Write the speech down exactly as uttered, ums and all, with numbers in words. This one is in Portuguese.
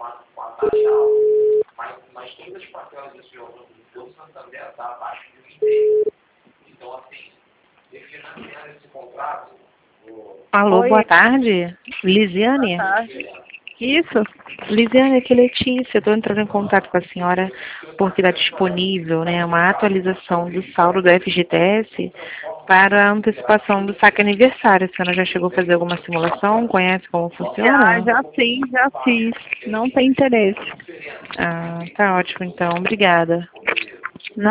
a, com a taxa alta. Mas, mas todas as parcelas desse jogo do Santander está abaixo de um e meio. Então, assim, refinanciando esse contrato... O... Alô, Oi. boa tarde. Lisiane? Boa tarde. Isso? Lisiane, aqui é Letícia. Estou entrando em contato com a senhora porque está disponível, né, uma atualização do saldo do F G T S para a antecipação do saque aniversário. A senhora já chegou a fazer alguma simulação? Conhece como Já, funciona? já sim, já fiz. Não tem interesse. Ah, tá ótimo então. Obrigada.